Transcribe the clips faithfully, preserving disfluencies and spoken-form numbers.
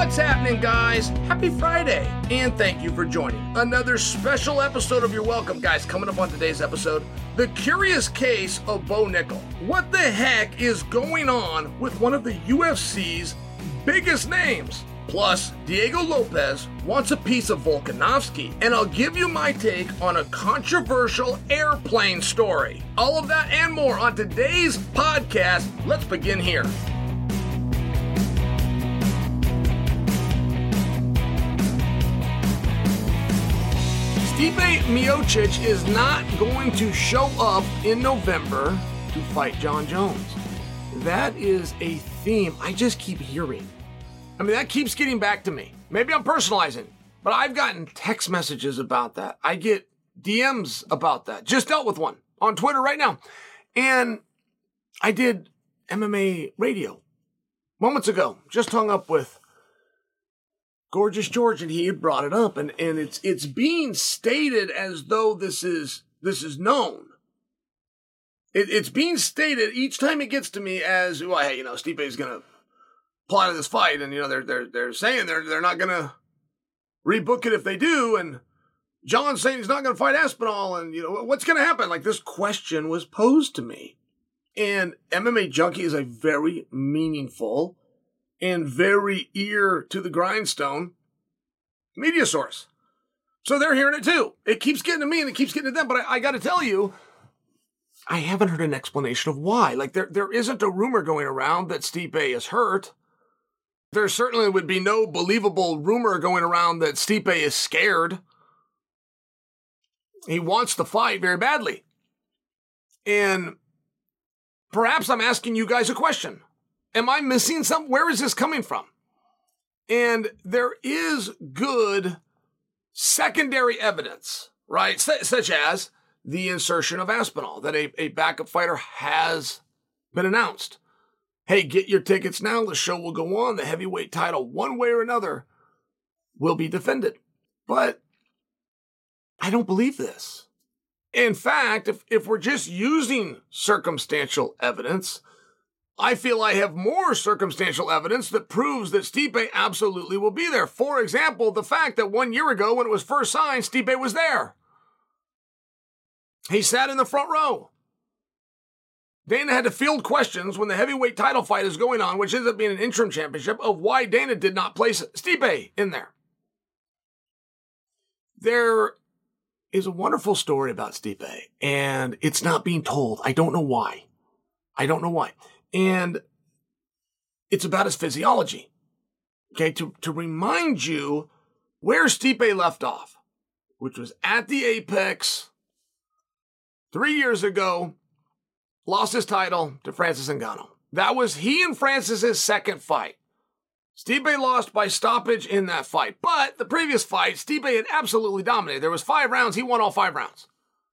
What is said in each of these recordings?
What's happening, guys? Happy Friday, and thank you for joining another special episode of You're Welcome. Guys, coming up on today's episode, The Curious Case of Bo Nickal. What the heck is going on with one of the U F C's biggest names? Plus, Diego Lopez wants a piece of Volkanovski, and I'll give you my take on a controversial airplane story. All of that and more on today's podcast. Let's begin here. Stipe Miocic is not going to show up in November to fight Jon Jones. That is a theme I just keep hearing. I mean, that keeps getting back to me. Maybe I'm personalizing, but I've gotten text messages about that. I get D Ms about that. Just dealt with one on Twitter right now. And I did M M A radio moments ago. Just hung up with Gorgeous George, and he had brought it up, and, and it's it's being stated as though this is this is known. It, it's being stated each time it gets to me as, well, hey, you know, Stipe is gonna apply to this fight, and you know they're they're they're saying they're they're not gonna rebook it if they do, and John's saying he's not gonna fight Aspinall, and you know what's gonna happen? Like, this question was posed to me, and M M A Junkie is a very meaningful and very ear to the grindstone media source. So they're hearing it too. It keeps getting to me and it keeps getting to them, but I, I got to tell you, I haven't heard an explanation of why. Like, there, there isn't a rumor going around that Stipe is hurt. There certainly would be no believable rumor going around that Stipe is scared. He wants to fight very badly. And perhaps I'm asking you guys a question. Am I missing something? Where is this coming from? And there is good secondary evidence, right? S- such as the insertion of Aspinall, that a, a backup fighter has been announced. Hey, get your tickets now. The show will go on. The heavyweight title, one way or another, will be defended. But I don't believe this. In fact, if, if we're just using circumstantial evidence, I feel I have more circumstantial evidence that proves that Stipe absolutely will be there. For example, the fact that one year ago when it was first signed, Stipe was there. He sat in the front row. Dana had to field questions when the heavyweight title fight is going on, which ends up being an interim championship, of why Dana did not place Stipe in there. There is a wonderful story about Stipe, and it's not being told. I don't know why. I don't know why. And it's about his physiology. Okay, to, to remind you where Stipe left off, which was at the Apex three years ago, lost his title to Francis Ngannou. That was he and Francis's second fight. Stipe lost by stoppage in that fight. But the previous fight, Stipe had absolutely dominated. There was five rounds. He won all five rounds.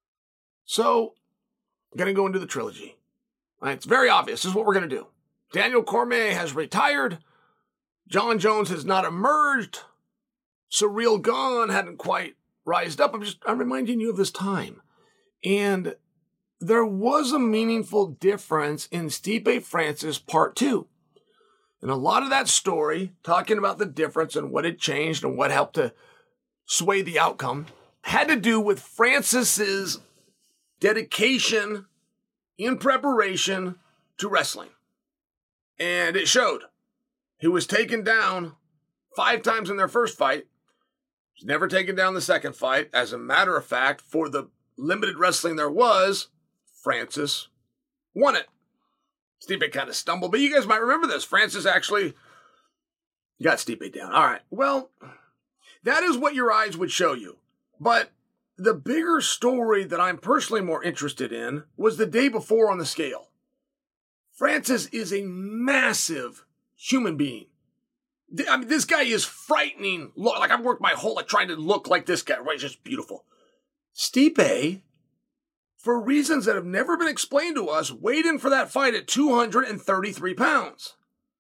So, I'm going to go into the trilogy. Right, it's very obvious. This is what we're going to do. Daniel Cormier has retired. Jon Jones has not emerged. Ciryl Gane hadn't quite rised up. I'm just, I'm reminding you of this time. And there was a meaningful difference in Stipe Francis Part two. And a lot of that story, talking about the difference and what had changed and what helped to sway the outcome, had to do with Francis's dedication in preparation to wrestling. And it showed. He was taken down five times in their first fight. He was never taken down the second fight. As a matter of fact, for the limited wrestling there was, Francis won it. Stipe kind of stumbled, but you guys might remember this. Francis actually got Stipe down. All right, well, that is what your eyes would show you. But the bigger story that I'm personally more interested in was the day before on the scale. Francis is a massive human being. I mean, this guy is frightening. Like, I've worked my whole life trying to look like this guy, right? It's just beautiful. Stipe, for reasons that have never been explained to us, weighed in for that fight at two hundred thirty-three pounds.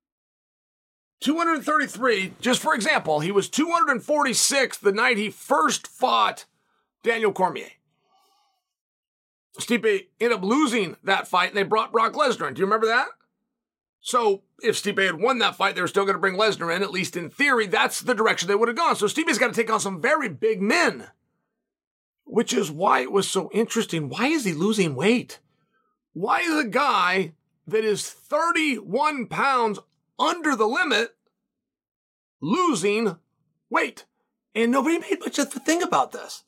two hundred thirty-three, just for example, he was two hundred forty-six the night he first fought Daniel Cormier. Stipe ended up losing that fight, and they brought Brock Lesnar in. Do you remember that? So if Stipe had won that fight, they were still going to bring Lesnar in. At least in theory, that's the direction they would have gone. So Stipe's got to take on some very big men, which is why it was so interesting. Why is he losing weight? Why is a guy that is thirty-one pounds under the limit losing weight? And nobody made much of a thing about this.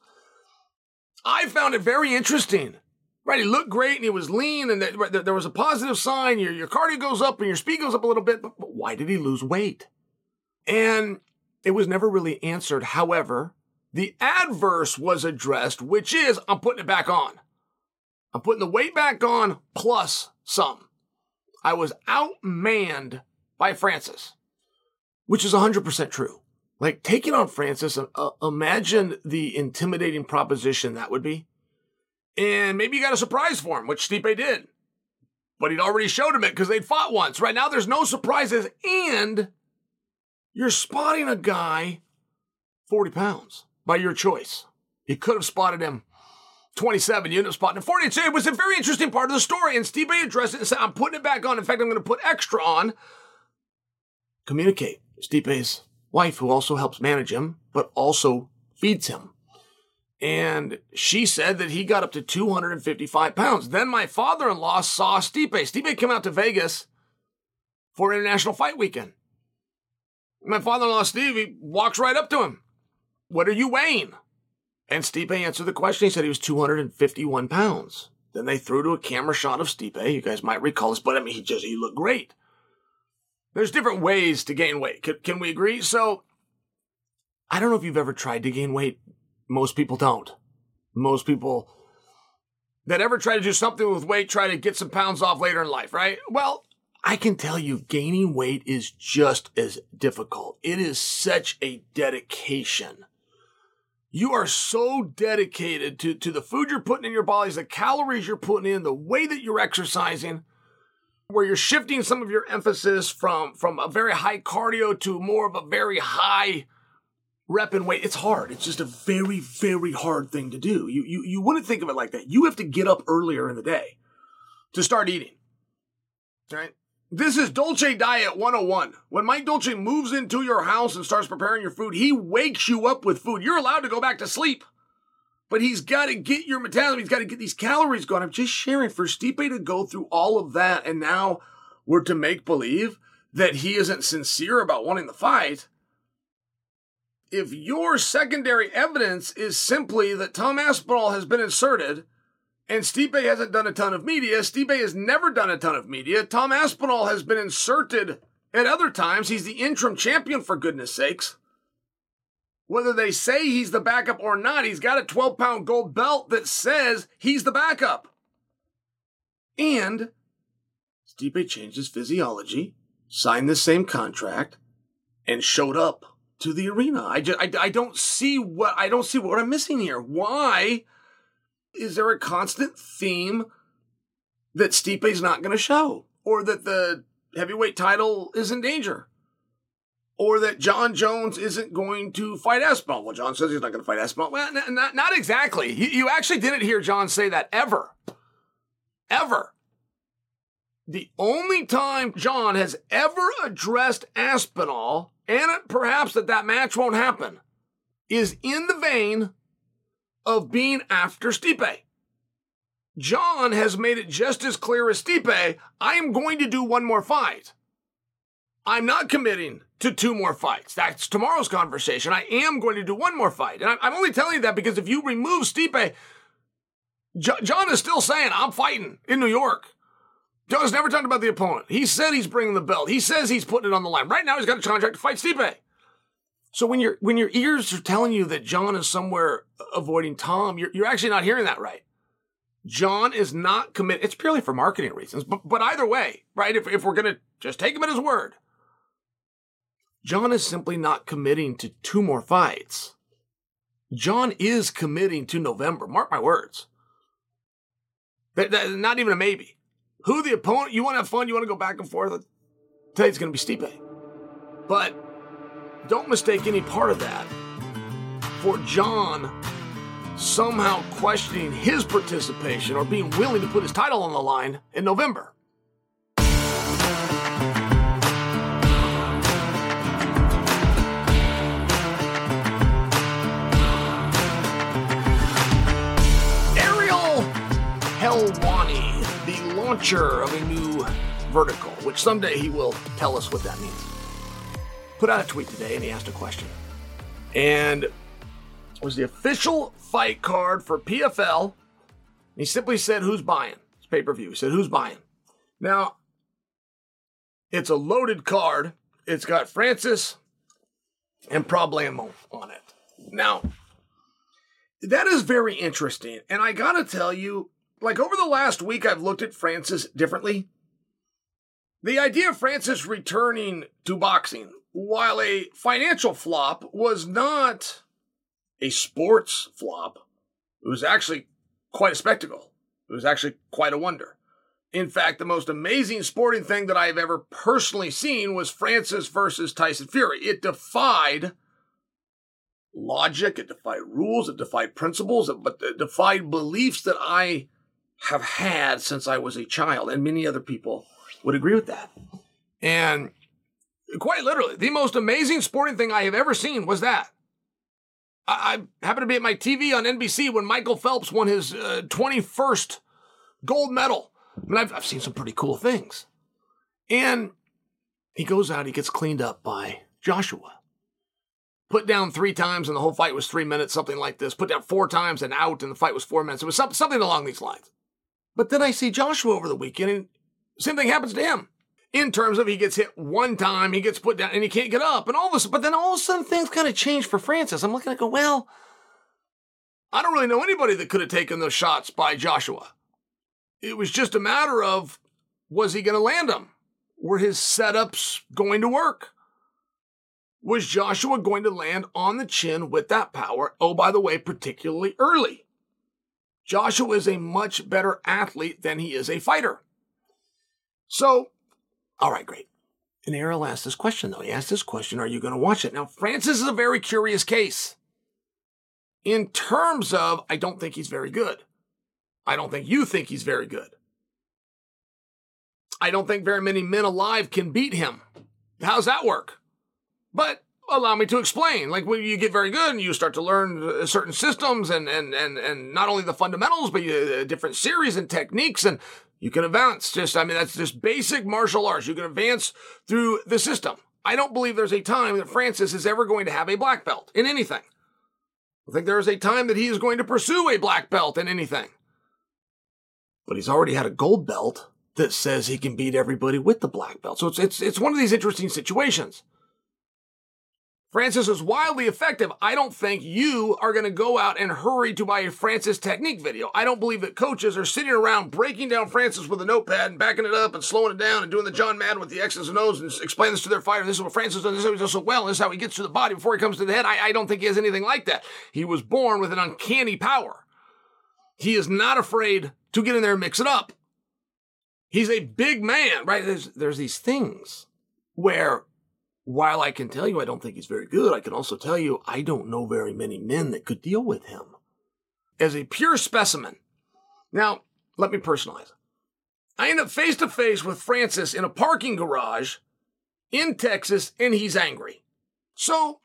I found it very interesting. Right, he looked great and he was lean and there was a positive sign. Your, your cardio goes up and your speed goes up a little bit, but, but why did he lose weight? And it was never really answered. However, the adverse was addressed, which is I'm putting it back on. I'm putting the weight back on plus some. I was outmanned by Francis, which is one hundred percent true. Like taking on Francis, uh, imagine the intimidating proposition that would be. And maybe you got a surprise for him, which Stipe did. But he'd already showed him it because they'd fought once. Right now, there's no surprises. And you're spotting a guy forty pounds by your choice. You could have spotted him twenty-seven. You ended up spotting him forty. So it was a very interesting part of the story. And Stipe addressed it and said, I'm putting it back on. In fact, I'm going to put extra on. Communicate. Stipe's wife, who also helps manage him, but also feeds him. And she said that he got up to two hundred fifty-five pounds. Then my father-in-law saw Stipe. Stipe came out to Vegas for International Fight Weekend. My father-in-law, Steve, he walks right up to him. What are you weighing? And Stipe answered the question. He said he was two hundred fifty-one pounds. Then they threw to a camera shot of Stipe. You guys might recall this, but I mean, he just, he looked great. There's different ways to gain weight. Can, can we agree? So I don't know if you've ever tried to gain weight. Most people don't. Most people that ever try to do something with weight try to get some pounds off later in life, right? Well, I can tell you gaining weight is just as difficult. It is such a dedication. You are so dedicated to, to the food you're putting in your bodies, the calories you're putting in, the way that you're exercising, where you're shifting some of your emphasis from, from a very high cardio to more of a very high rep and weight. It's hard. It's just a very, very hard thing to do. You, you, you wouldn't think of it like that. You have to get up earlier in the day to start eating. Right? This is Dolce Diet one oh one. When Mike Dolce moves into your house and starts preparing your food, he wakes you up with food. You're allowed to go back to sleep, but he's got to get your metabolism. He's got to get these calories going. I'm just sharing for Stipe to go through all of that, and now we're to make believe that he isn't sincere about wanting the fight. If your secondary evidence is simply that Tom Aspinall has been inserted and Stipe hasn't done a ton of media, Stipe has never done a ton of media, Tom Aspinall has been inserted at other times, he's the interim champion for goodness sakes. Whether they say he's the backup or not, he's got a twelve-pound gold belt that says he's the backup. And Stipe changed his physiology, signed the same contract, and showed up to the arena. I just, I, I don't see what, I don't see what I'm missing here. Why is there a constant theme that Stipe's not going to show? Or that the heavyweight title is in danger? Or that John Jones isn't going to fight Aspinall? Well, John says he's not going to fight Aspinall. Well, n- not, not exactly. You, you actually didn't hear John say that ever. Ever. The only time John has ever addressed Aspinall, and perhaps that that match won't happen, is in the vein of being after Stipe. John has made it just as clear as Stipe, I am going to do one more fight. I'm not committing to two more fights. That's tomorrow's conversation. I am going to do one more fight. And I'm only telling you that because if you remove Stipe, John is still saying, I'm fighting in New York. John's never talked about the opponent. He said he's bringing the belt. He says he's putting it on the line. Right now, he's got a contract to fight Stipe. So when your when your ears are telling you that John is somewhere avoiding Tom, you're, you're actually not hearing that right. John is not committed. It's purely for marketing reasons. But, but either way, right, if, if we're going to just take him at his word, John is simply not committing to two more fights. John is committing to November. Mark my words. That, that, not even a maybe. Who the opponent, you want to have fun, you want to go back and forth, today's going to be Stipe. But don't mistake any part of that for John somehow questioning his participation or being willing to put his title on the line in November. Helwani, the launcher of a new vertical, which someday he will tell us what that means, put out a tweet today and he asked a question. And it was the official fight card for P F L. He simply said, who's buying? It's pay-per-view. He said, who's buying? Now, it's a loaded card. It's got Francis and Problemo on it. Now, that is very interesting. And I gotta tell you, like over the last week, I've looked at Francis differently. The idea of Francis returning to boxing, while a financial flop, was not a sports flop. It was actually quite a spectacle. It was actually quite a wonder. In fact, the most amazing sporting thing that I have ever personally seen was Francis versus Tyson Fury. It defied logic, it defied rules, it defied principles, but it defied beliefs that I have had since I was a child, and many other people would agree with that. And quite literally, the most amazing sporting thing I have ever seen was that. I, I happened to be at my T V on N B C when Michael Phelps won his uh, twenty-first gold medal. I mean, I've, I've seen some pretty cool things. And he goes out, he gets cleaned up by Joshua. Put down three times and the whole fight was three minutes, something like this. Put down four times and out and the fight was four minutes. It was some, something along these lines. But then I see Joshua over the weekend and same thing happens to him. In terms of he gets hit one time, he gets put down, and he can't get up. And all of a sudden, but then all of a sudden things kind of change for Francis. I'm looking at it, go, well, I don't really know anybody that could have taken those shots by Joshua. It was just a matter of, was he going to land them? Were his setups going to work? Was Joshua going to land on the chin with that power? Oh, by the way, particularly early. Joshua is a much better athlete than he is a fighter. So, all right, great. And Errol asked this question, though. He asked this question, are you going to watch it? Now, Francis is a very curious case. In terms of, I don't think he's very good. I don't think you think he's very good. I don't think very many men alive can beat him. How's that work? But allow me to explain. Like when you get very good and you start to learn certain systems and and and, and not only the fundamentals, but you, uh, different series and techniques, and you can advance. Just, I mean, that's just basic martial arts. You can advance through the system. I don't believe there's a time that Francis is ever going to have a black belt in anything. I think there is a time that he is going to pursue a black belt in anything. But he's already had a gold belt that says he can beat everybody with the black belt. So it's it's it's one of these interesting situations. Francis is wildly effective. I don't think you are going to go out and hurry to buy a Francis technique video. I don't believe that coaches are sitting around breaking down Francis with a notepad and backing it up and slowing it down and doing the John Madden with the X's and O's and explain this to their fighter. This is what Francis does. This is how he does so well. This is how he gets to the body before he comes to the head. I, I don't think he has anything like that. He was born with an uncanny power. He is not afraid to get in there and mix it up. He's a big man, right? There's, there's these things where, while I can tell you I don't think he's very good, I can also tell you I don't know very many men that could deal with him as a pure specimen. Now, let me personalize. I end up face to face with Francis in a parking garage in Texas, and he's angry. So,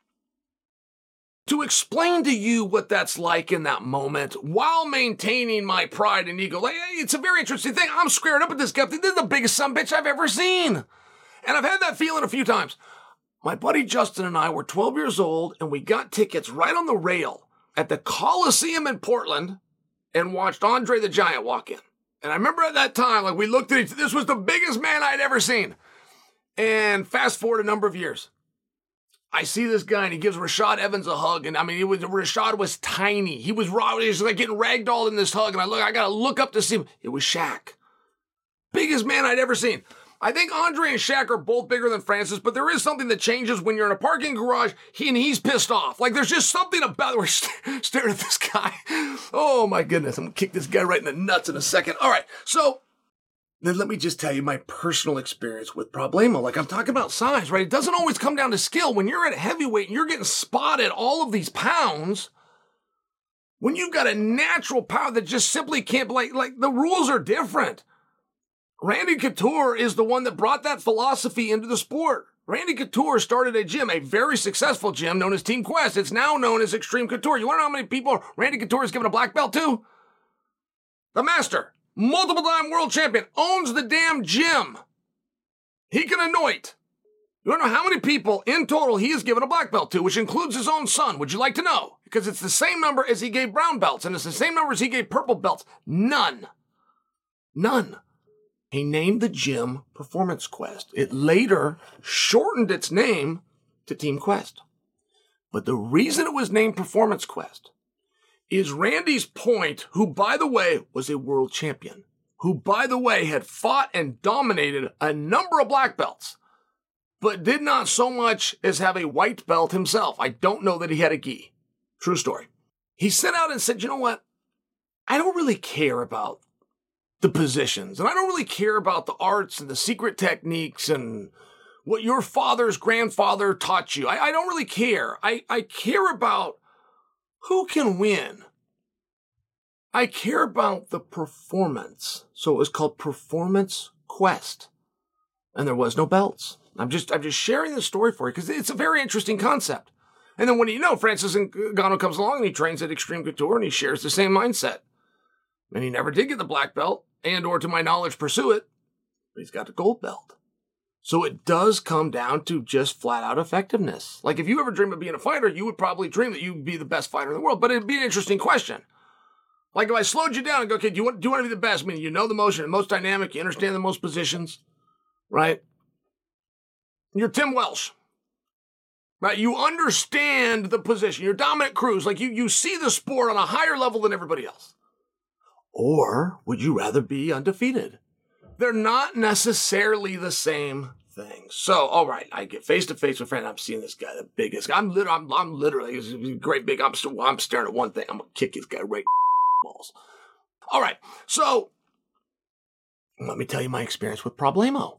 to explain to you what that's like in that moment, while maintaining my pride and ego, like, it's a very interesting thing. I'm squaring up with this guy. This is the biggest sumbitch I've ever seen. And I've had that feeling a few times. My buddy Justin and I were twelve years old, and we got tickets right on the rail at the Coliseum in Portland and watched Andre the Giant walk in. And I remember at that time, like, we looked at each, this was the biggest man I'd ever seen. And fast forward a number of years. I see this guy, and he gives Rashad Evans a hug, and I mean, it was, Rashad was tiny. He was raw. He was like getting ragdolled in this hug, and I look, I got to look up to see him. It was Shaq. Biggest man I'd ever seen. I think Andre and Shaq are both bigger than Francis, but there is something that changes when you're in a parking garage he, and he's pissed off. Like, there's just something about, we're st- staring at this guy. Oh, my goodness. I'm going to kick this guy right in the nuts in a second. All right, so then let me just tell you my personal experience with Problemo. Like, I'm talking about size, right? It doesn't always come down to skill. When you're at a heavyweight and you're getting spotted all of these pounds, when you've got a natural power that just simply can't, like, like the rules are different. Randy Couture is the one that brought that philosophy into the sport. Randy Couture started a gym, a very successful gym known as Team Quest. It's now known as Extreme Couture. You want to know how many people Randy Couture has given a black belt to? The master. multiple time world champion, owns the damn gym. He can anoint. You don't know how many people in total he has given a black belt to, which includes his own son. Would you like to know? Because it's the same number as he gave brown belts, and it's the same number as he gave purple belts. None. None. He named the gym Performance Quest. It later shortened its name to Team Quest. But the reason it was named Performance Quest is Randy's Point, who, by the way, was a world champion, who, by the way, had fought and dominated a number of black belts, but did not so much as have a white belt himself. I don't know that he had a gi. True story. He sent out and said, you know what? I don't really care about the positions, and I don't really care about the arts and the secret techniques and what your father's grandfather taught you. I, I don't really care. I, I care about who can win. I care about the performance. So it was called Performance Quest. And there was no belts. I'm just I'm just sharing the story for you because it's a very interesting concept. And then when you know, Francis Ngannou comes along and he trains at Extreme Couture and he shares the same mindset. And he never did get the black belt and or, to my knowledge, pursue it. But he's got the gold belt. So it does come down to just flat out effectiveness. Like if you ever dream of being a fighter, you would probably dream that you'd be the best fighter in the world. But it'd be an interesting question. Like if I slowed you down and go, okay, do you want, do you want to be the best? I mean, you know the motion, the most dynamic, you understand the most positions, right? You're Tim Welsh, right? You understand the position. You're Dominic Cruz. Like you, you see the sport on a higher level than everybody else. Or would you rather be undefeated? They're not necessarily the same thing. So, all right, I get face to face with a friend. I'm seeing this guy, the biggest guy. I'm literally, I'm, I'm literally, he's a great big. I'm, st- I'm staring at one thing. I'm gonna kick this guy right balls. All right, so let me tell you my experience with Problemo.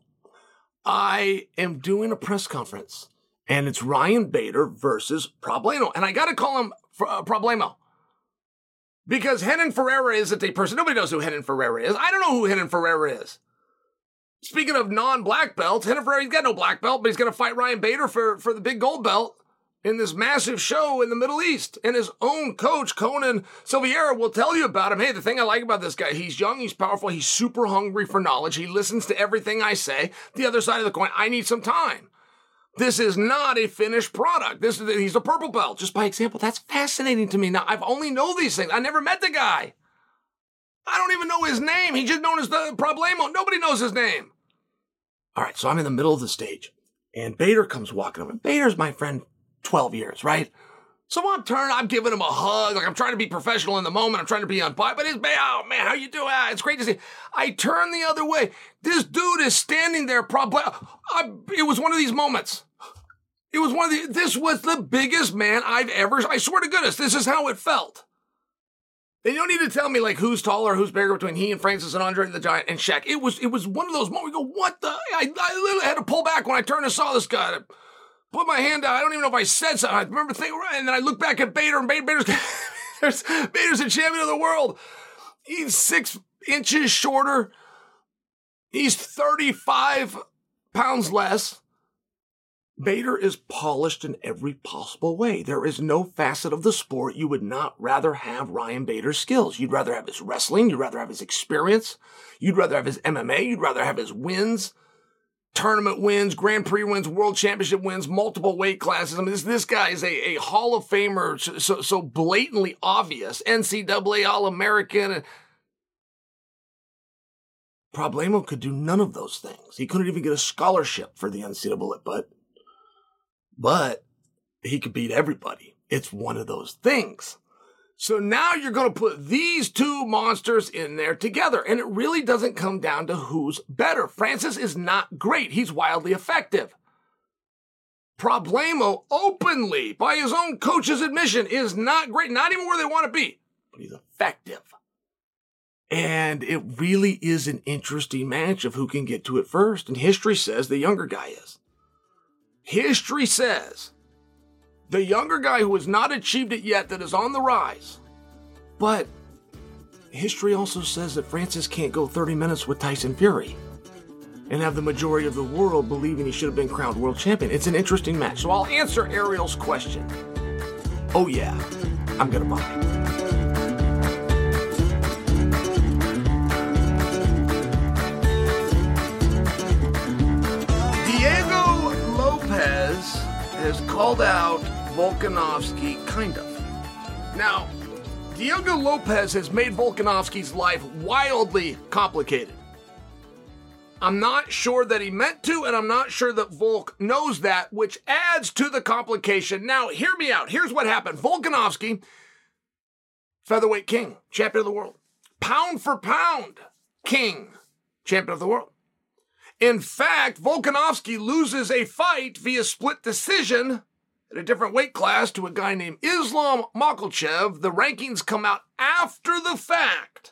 I am doing a press conference, and it's Ryan Bader versus Problemo, and I got to call him uh, Problemo because Renan Ferreira isn't a person. Nobody knows who Renan Ferreira is. I don't know who Renan Ferreira is. Speaking of non-black belts, Renan Ferreira, he's got no black belt, but he's going to fight Ryan Bader for, for the big gold belt in this massive show in the Middle East. And his own coach, Conan Silveira, will tell you about him. Hey, the thing I like about this guy, he's young, he's powerful, he's super hungry for knowledge. He listens to everything I say. The other side of the coin, I need some time. This is not a finished product. This is he's a purple belt. Just by example, that's fascinating to me. Now, I've only know these things. I never met the guy. I don't even know his name. He's just known as the Problemo. Nobody knows his name. All right, so I'm in the middle of the stage, and Bader comes walking over. Bader's my friend twelve years, right? So I'm turning, I'm giving him a hug. Like I'm trying to be professional in the moment. I'm trying to be on by, but it's, oh man, how you doing? Ah, it's great to see. I turn the other way. This dude is standing there. Probably, I, it was one of these moments. It was one of the, this was the biggest man I've ever, I swear to goodness, this is how it felt. And you don't need to tell me like who's taller, who's bigger between he and Francis and Andre the Giant and Shaq. It was, it was one of those moments. We go, what the, I, I literally had to pull back when I turned and saw this guy. Put my hand out. I don't even know if I said something. I remember thinking, and then I look back at Bader, and Bader's, Bader's a champion of the world. He's six inches shorter. He's thirty-five pounds less. Bader is polished in every possible way. There is no facet of the sport you would not rather have Ryan Bader's skills. You'd rather have his wrestling. You'd rather have his experience. You'd rather have his M M A. You'd rather have his wins. Tournament wins, Grand Prix wins, World Championship wins, multiple weight classes. I mean, this this guy is a, a Hall of Famer, so so blatantly obvious. N C double A All-American. Problemo could do none of those things. He couldn't even get a scholarship for the N C double A, but, but he could beat everybody. It's one of those things. So now you're going to put these two monsters in there together, and it really doesn't come down to who's better. Francis is not great. He's wildly effective. Problemo, openly, by his own coach's admission, is not great, not even where they want to be, but he's effective. And it really is an interesting match of who can get to it first, and history says the younger guy is. History says the younger guy who has not achieved it yet, that is on the rise. But history also says that Francis can't go thirty minutes with Tyson Fury and have the majority of the world believing he should have been crowned world champion. It's an interesting match. So I'll answer Ariel's question. Oh yeah, I'm going to buy it. has called out Volkanovski, kind of. Now, Diego Lopez has made Volkanovski's life wildly complicated. I'm not sure that he meant to, and I'm not sure that Volk knows that, which adds to the complication. Now, hear me out. Here's what happened. Volkanovski, featherweight king, champion of the world. Pound for pound, king, champion of the world. In fact, Volkanovski loses a fight via split decision at a different weight class to a guy named Islam Makhachev. The rankings come out after the fact.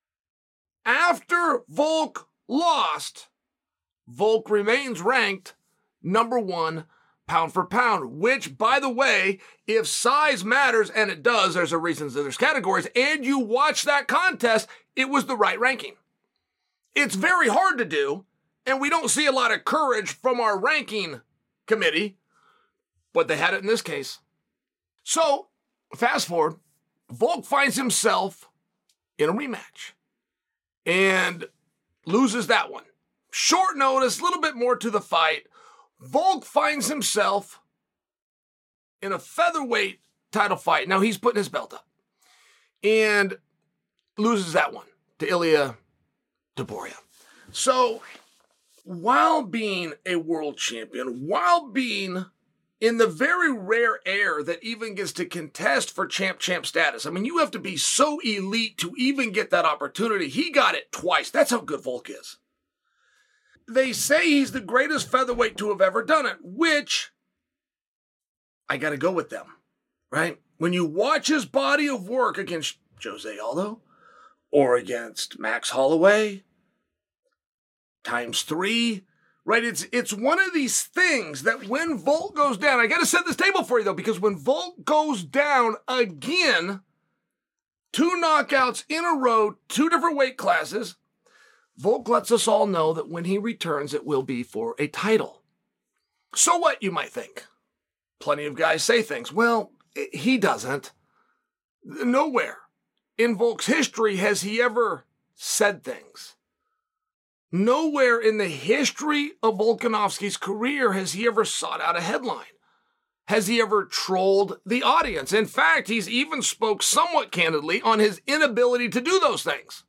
After Volk lost, Volk remains ranked number one pound for pound, which, by the way, if size matters, and it does, there's a reason that there's categories, and you watch that contest, it was the right ranking. It's very hard to do, and we don't see a lot of courage from our ranking committee, but they had it in this case. So, fast forward, Volk finds himself in a rematch and loses that one. Short notice, a little bit more to the fight. Volk finds himself in a featherweight title fight. Now he's putting his belt up and loses that one to Ilia Topuria. So while being a world champion, while being in the very rare air that even gets to contest for champ-champ status, I mean, you have to be so elite to even get that opportunity. He got it twice. That's how good Volk is. They say he's the greatest featherweight to have ever done it, which I got to go with them, right? When you watch his body of work against Jose Aldo or against Max Holloway, times three, right? It's it's one of these things that when Volk goes down, I got to set this table for you though, because when Volk goes down again, two knockouts in a row, two different weight classes, Volk lets us all know that when he returns, it will be for a title. So what, you might think? Plenty of guys say things. Well, he doesn't. Nowhere in Volk's history has he ever said things. Nowhere in the history of Volkanovski's career has he ever sought out a headline. Has he ever trolled the audience? In fact, he's even spoke somewhat candidly on his inability to do those things.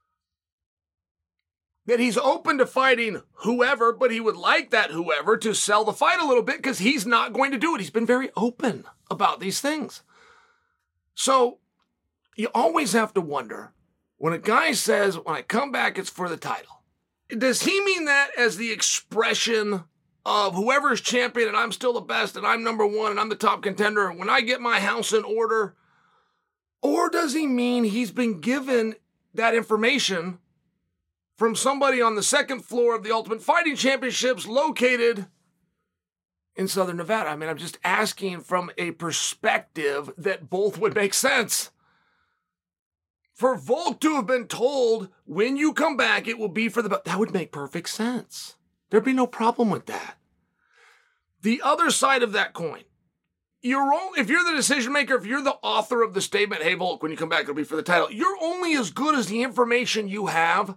That he's open to fighting whoever, but he would like that whoever to sell the fight a little bit because he's not going to do it. He's been very open about these things. So you always have to wonder, when a guy says, when I come back, it's for the title, does he mean that as the expression of whoever's champion and I'm still the best and I'm number one and I'm the top contender and when I get my house in order? Or does he mean he's been given that information from somebody on the second floor of the Ultimate Fighting Championships located in Southern Nevada? I mean, I'm just asking from a perspective that both would make sense. For Volk to have been told, when you come back, it will be for the belt, that would make perfect sense. There'd be no problem with that. The other side of that coin, you're only, if you're the decision maker, if you're the author of the statement, hey, Volk, when you come back, it'll be for the title, you're only as good as the information you have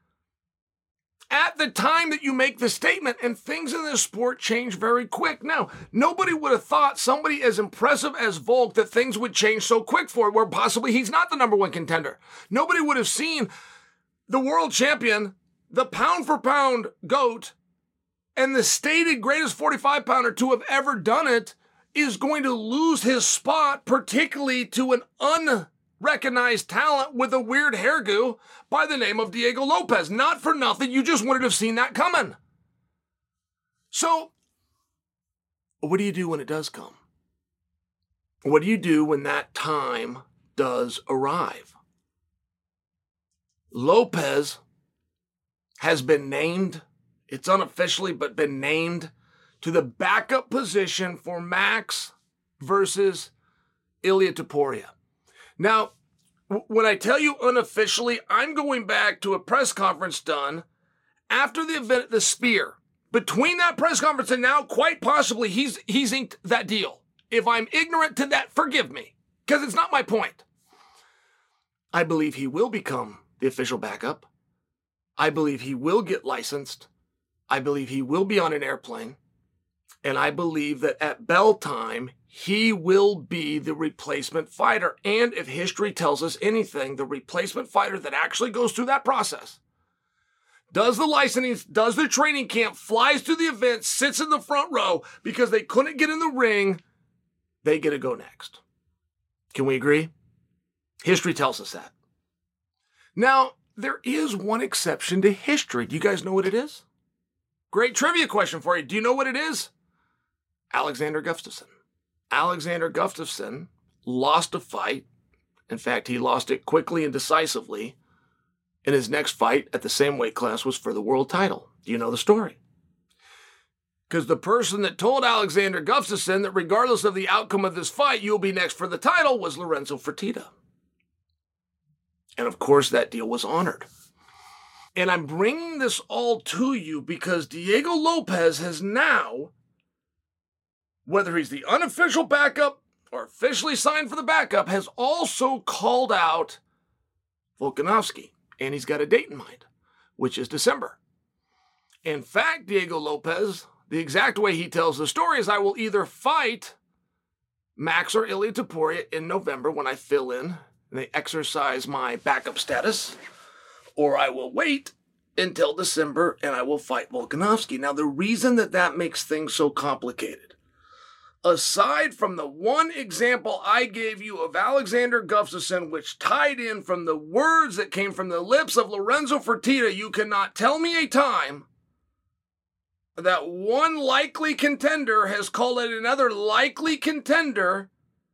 at the time that you make the statement, and things in this sport change very quick. Now, nobody would have thought somebody as impressive as Volk that things would change so quick for it, where possibly he's not the number one contender. Nobody would have seen the world champion, the pound for pound GOAT, and the stated greatest forty-five pounder to have ever done it is going to lose his spot, particularly to an un recognized talent with a weird hairdo by the name of Diego Lopez. Not for nothing, you just wouldn't have seen that coming. So, what do you do when it does come? What do you do when that time does arrive? Lopez has been named, it's unofficially, but been named to the backup position for Max versus Ilia Topuria. Now, when I tell you unofficially, I'm going back to a press conference done after the event at the Spear. Between that press conference and now, quite possibly, he's he's inked that deal. If I'm ignorant to that, forgive me, because it's not my point. I believe he will become the official backup. I believe he will get licensed. I believe he will be on an airplane. And I believe that at bell time, he will be the replacement fighter. And if history tells us anything, the replacement fighter that actually goes through that process, does the licensing, does the training camp, flies to the event, sits in the front row because they couldn't get in the ring, they get to go next. Can we agree? History tells us that. Now, there is one exception to history. Do you guys know what it is? Great trivia question for you. Do you know what it is? Alexander Gustafsson. Alexander Gustafsson lost a fight. In fact, he lost it quickly and decisively. And his next fight at the same weight class was for the world title. Do you know the story? Because the person that told Alexander Gustafsson that regardless of the outcome of this fight, you'll be next for the title was Lorenzo Fertitta. And of course, that deal was honored. And I'm bringing this all to you because Diego Lopes has now, whether he's the unofficial backup or officially signed for the backup, has also called out Volkanovski. And he's got a date in mind, which is December. In fact, Diego Lopes, the exact way he tells the story is I will either fight Max or Ilia Topuria in November when I fill in and they exercise my backup status, or I will wait until December and I will fight Volkanovski. Now, the reason that that makes things so complicated, aside from the one example I gave you of Alexander Gustafsson, which tied in from the words that came from the lips of Lorenzo Fertitta, you cannot tell me a time that one likely contender has called it another likely contender.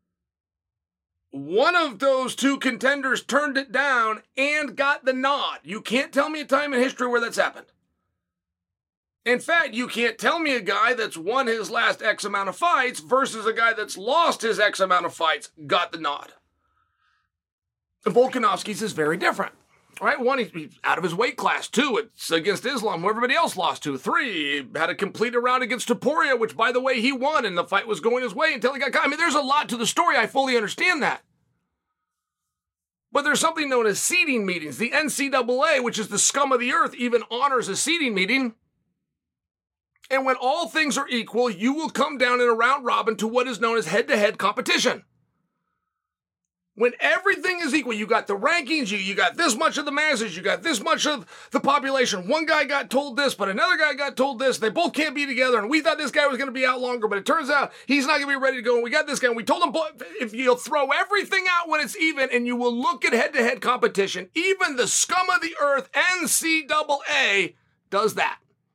One of those two contenders turned it down and got the nod. You can't tell me a time in history where that's happened. In fact, you can't tell me a guy that's won his last X amount of fights versus a guy that's lost his X amount of fights got the nod. Volkanovski's is very different. Right? One, he's out of his weight class. Two, it's against Islam, who everybody else lost to. Three, he had a complete round against Topuria, which, by the way, he won, and the fight was going his way until he got caught. I mean, there's a lot to the story. I fully understand that. But there's something known as seeding meetings. The N C double A, which is the scum of the earth, even honors a seeding meeting. And when all things are equal, you will come down in a round robin to what is known as head-to-head competition. When everything is equal, you got the rankings, you, you got this much of the masses, you got this much of the population. One guy got told this, but another guy got told this. They both can't be together, and we thought this guy was going to be out longer, but it turns out he's not going to be ready to go, and we got this guy, and we told him, if you'll throw everything out when it's even, and you will look at head-to-head competition, even the scum of the earth, N C double A, does that.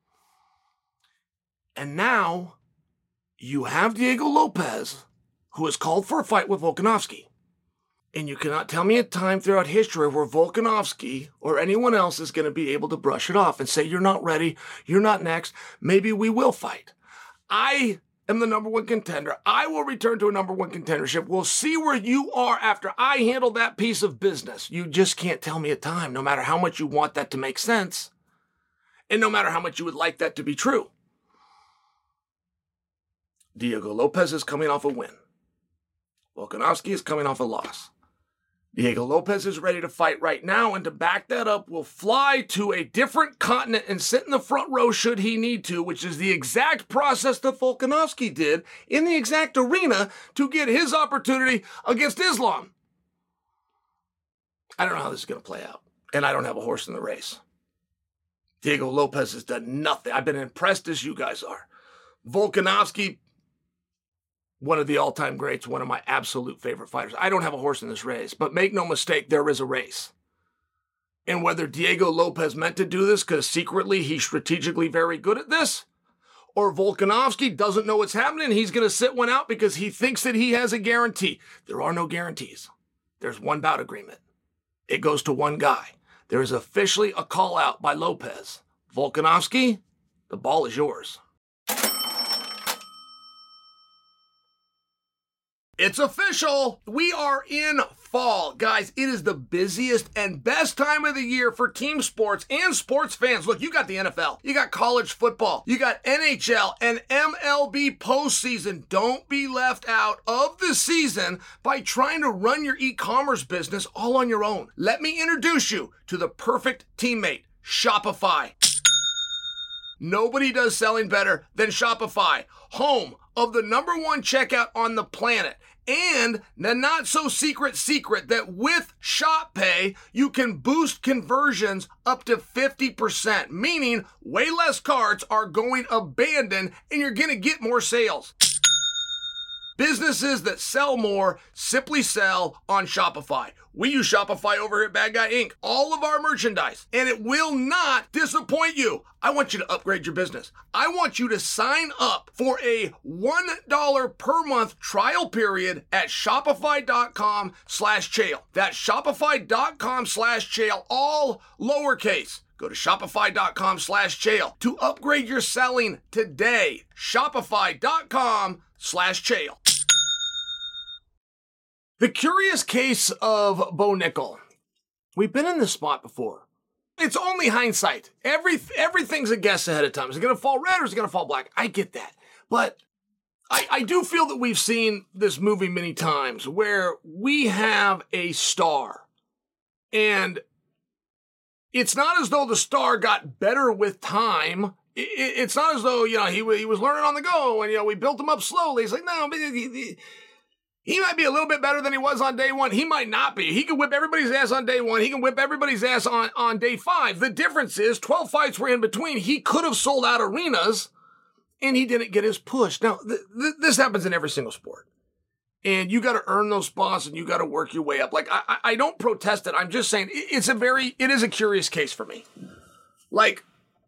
And now, you have Diego Lopes, who has called for a fight with Volkanovski. And you cannot tell me a time throughout history where Volkanovski or anyone else is going to be able to brush it off and say, you're not ready, you're not next, maybe we will fight. I am the number one contender. I will return to a number one contendership. We'll see where you are after I handle that piece of business. You just can't tell me a time, no matter how much you want that to make sense, and no matter how much you would like that to be true. Diego Lopes is coming off a win. Volkanovski is coming off a loss. Diego Lopes is ready to fight right now, and to back that up, will fly to a different continent and sit in the front row should he need to, which is the exact process that Volkanovski did in the exact arena to get his opportunity against Islam. I don't know how this is going to play out, and I don't have a horse in the race. Diego Lopes has done nothing. I've been impressed as you guys are. Volkanovski, one of the all-time greats, one of my absolute favorite fighters. I don't have a horse in this race, but make no mistake, there is a race. And whether Diego Lopes meant to do this because secretly he's strategically very good at this, or Volkanovski doesn't know what's happening, he's going to sit one out because he thinks that he has a guarantee. There are no guarantees. There's one bout agreement. It goes to one guy. There is officially a call out by Lopes. Volkanovski, the ball is yours. It's official. We are in fall. Guys, it is the busiest and best time of the year for team sports and sports fans. Look, you got the N F L, you got college football, you got N H L and M L B postseason. Don't be left out of the season by trying to run your e-commerce business all on your own. Let me introduce you to the perfect teammate, Shopify. Nobody does selling better than Shopify, home of the number one checkout on the planet. And the not so secret secret that with Shop Pay, you can boost conversions up to fifty percent, meaning way less carts are going abandoned and you're going to get more sales. Businesses that sell more simply sell on Shopify. We use Shopify over here at Bad Guy Incorporated. All of our merchandise, and it will not disappoint you. I want you to upgrade your business. I want you to sign up for a one dollar per month trial period at shopify.com slash chael. That's shopify.com slash chael, all lowercase. Go to shopify.com slash chael to upgrade your selling today. Shopify.com slash chael. The curious case of Bo Nickal. We've been in this spot before. It's only hindsight. Every, everything's a guess ahead of time. Is it going to fall red or is it going to fall black? I get that. But I, I do feel that we've seen this movie many times where we have a star. And it's not as though the star got better with time. It, it, it's not as though, you know, he, he was learning on the go and, you know, we built him up slowly. It's like, no, but he, he, He might be a little bit better than he was on day one. He might not be. He can whip everybody's ass on day one. He can whip everybody's ass on, on day five. The difference is twelve fights were in between. He could have sold out arenas, and he didn't get his push. Now, th- th- this happens in every single sport. And you got to earn those spots, and you got to work your way up. Like, I, I don't protest it. I'm just saying it's a very, it is a curious case for me. Like,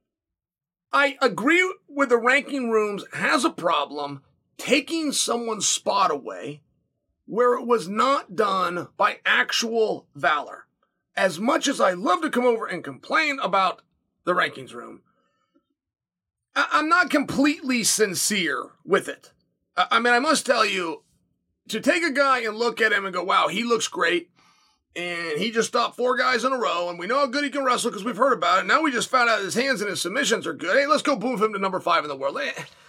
I agree with the ranking rooms has a problem taking someone's spot away where it was not done by actual valor. As much as I love to come over and complain about the rankings room, I- I'm not completely sincere with it. I-, I mean, I must tell you, to take a guy and look at him and go, wow, he looks great, and he just stopped four guys in a row, and we know how good he can wrestle because we've heard about it. Now we just found out his hands and his submissions are good. Hey, let's go move him to number five in the world.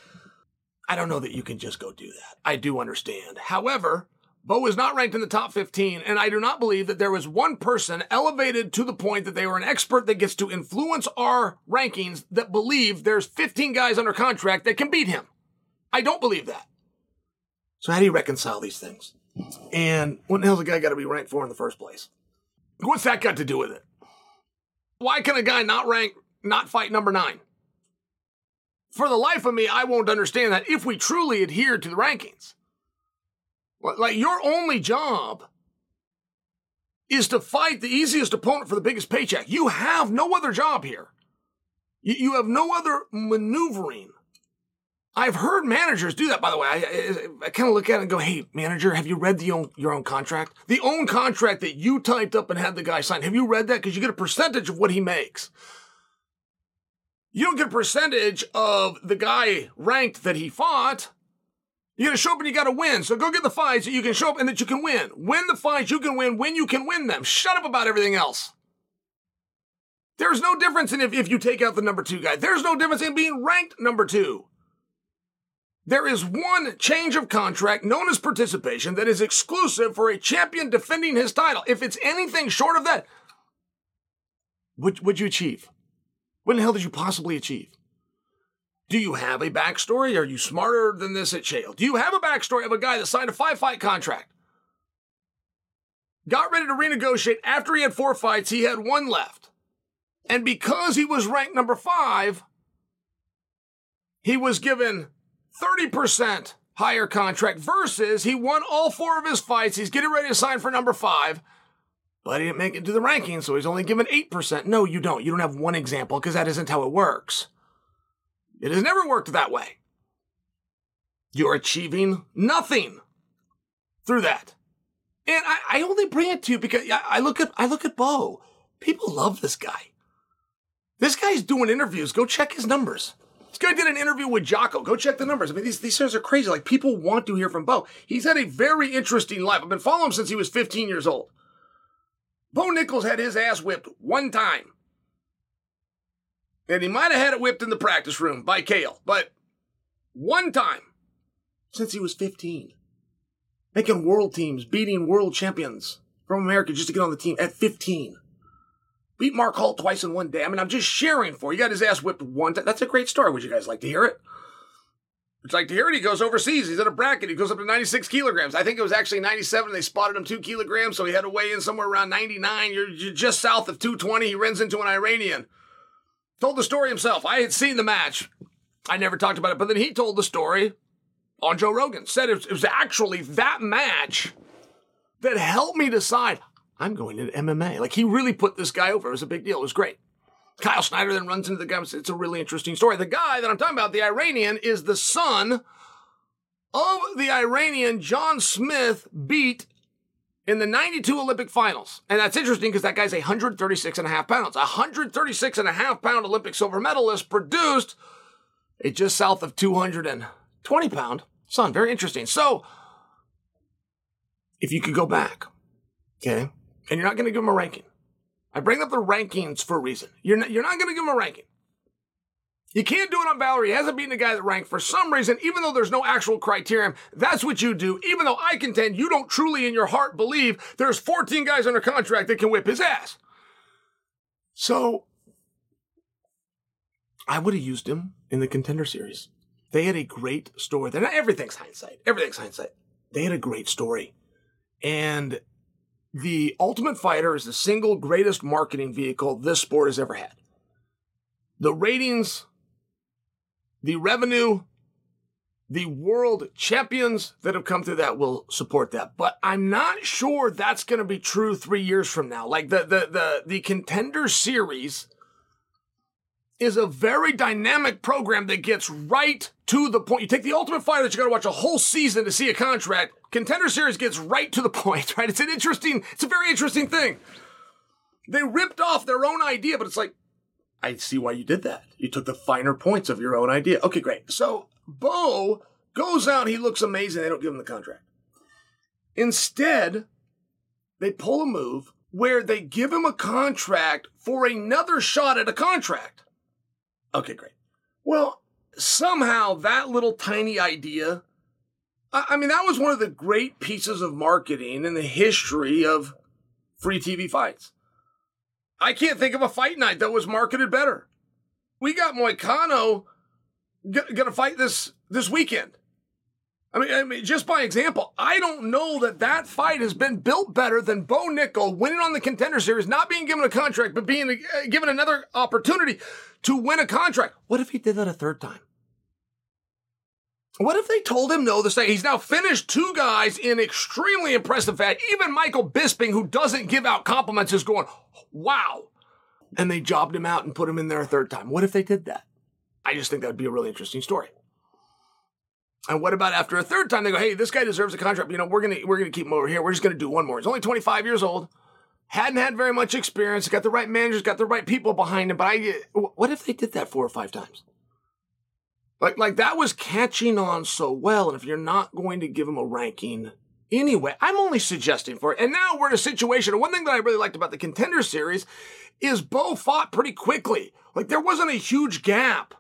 I don't know that you can just go do that. I do understand. However, Bo is not ranked in the top fifteen, and I do not believe that there is one person elevated to the point that they were an expert that gets to influence our rankings that believe there's fifteen guys under contract that can beat him. I don't believe that. So how do you reconcile these things? And what the hell's a guy got to be ranked for in the first place? What's that got to do with it? Why can a guy not rank, not fight number nine? For the life of me, I won't understand that if we truly adhere to the rankings. Like, your only job is to fight the easiest opponent for the biggest paycheck. You have no other job here. You, you have no other maneuvering. I've heard managers do that, by the way. I, I, I kind of look at it and go, hey, manager, have you read the own, your own contract? The own contract that you typed up and had the guy sign. Have you read that? Because you get a percentage of what he makes. You don't get a percentage of the guy ranked that he fought. You got to show up and you got to win. So go get the fights that you can show up and that you can win. Win the fights you can win when you can win them. Shut up about everything else. There's no difference in if, if you take out the number two guy. There's no difference in being ranked number two. There is one change of contract known as participation that is exclusive for a champion defending his title. If it's anything short of that, what would you achieve? What in the hell did you possibly achieve? Do you have a backstory? Are you smarter than this at Chael? Do you have a backstory of a guy that signed a five-fight contract? Got ready to renegotiate. After he had four fights, he had one left. And because he was ranked number five, he was given thirty percent higher contract versus he won all four of his fights. He's getting ready to sign for number five, but he didn't make it to the rankings, so he's only given eight percent. No, you don't. You don't have one example because that isn't how it works. It has never worked that way. You're achieving nothing through that. And I, I only bring it to you because I, I look at I look at Bo. People love this guy. This guy's doing interviews. Go check his numbers. This guy did an interview with Jocko. Go check the numbers. I mean, these, these things are crazy. Like, people want to hear from Bo. He's had a very interesting life. I've been following him since he was fifteen years old. Bo Nickal's had his ass whipped one time. And he might have had it whipped in the practice room by Chael, but one time since he was fifteen. Making world teams, beating world champions from America just to get on the team at fifteen. Beat Mark Holt twice in one day. I mean, I'm just sharing for you. He got his ass whipped one time. That's a great story. Would you guys like to hear it? Would you like to hear it? He goes overseas. He's in a bracket. He goes up to ninety-six kilograms. I think it was actually ninety-seven. They spotted him two kilograms, so he had to weigh in somewhere around ninety-nine. You're, you're just south of two twenty. He runs into an Iranian. Told the story himself. I had seen the match. I never talked about it, but then he told the story on Joe Rogan. Said it was, it was actually that match that helped me decide I'm going into M M A. Like, he really put this guy over. It was a big deal. It was great. Kyle Snyder then runs into the guy and says, it's a really interesting story. The guy that I'm talking about, the Iranian, is the son of the Iranian John Smith beat in the ninety-two Olympic finals. And that's interesting because that guy's one thirty-six and a half pounds. one thirty-six and a half pound Olympic silver medalist produced a just south of two hundred twenty pound son. Very interesting. So, if you could go back, okay, and you're not going to give him a ranking. I bring up the rankings for a reason. You're not, you're not going to give him a ranking. You can't do it on Valerie. He hasn't beaten a guy that ranked for some reason, even though there's no actual criterion. That's what you do, even though I contend you don't truly in your heart believe there's fourteen guys under contract that can whip his ass. So, I would have used him in the Contender Series. They had a great story. They're not, everything's hindsight. Everything's hindsight. They had a great story. And the Ultimate Fighter is the single greatest marketing vehicle this sport has ever had. The ratings, the revenue, the world champions that have come through that will support that. But I'm not sure that's going to be true three years from now. Like the, the, the, the Contender Series is a very dynamic program that gets right to the point. You take the Ultimate Fighter that you got to watch a whole season to see a contract. Contender Series gets right to the point, right? It's an interesting, it's a very interesting thing. They ripped off their own idea, but it's like, I see why you did that. You took the finer points of your own idea. Okay, great. So Bo goes out, he looks amazing. They don't give him the contract. Instead, they pull a move where they give him a contract for another shot at a contract. Okay, great. Well, somehow that little tiny idea, I mean, that was one of the great pieces of marketing in the history of free T V fights. I can't think of a fight night that was marketed better. We got Moicano g- gonna fight this this weekend. I mean, I mean, just by example, I don't know that that fight has been built better than Bo Nickal winning on the Contender Series, not being given a contract, but being uh, given another opportunity to win a contract. What if he did that a third time? What if they told him no the second? He's now finished two guys in extremely impressive fashion. Even Michael Bisping, who doesn't give out compliments, is going, wow. And they jobbed him out and put him in there a third time. What if they did that? I just think that would be a really interesting story. And what about after a third time, they go, hey, this guy deserves a contract. You know, we're going to we're gonna keep him over here. We're just going to do one more. He's only twenty-five years old. Hadn't had very much experience. Got the right managers, got the right people behind him. But I, what if they did that four or five times? Like, like that was catching on so well. And if you're not going to give him a ranking anyway, I'm only suggesting for it. And now we're in a situation. And one thing that I really liked about the Contender Series is Bo fought pretty quickly. Like there wasn't a huge gap.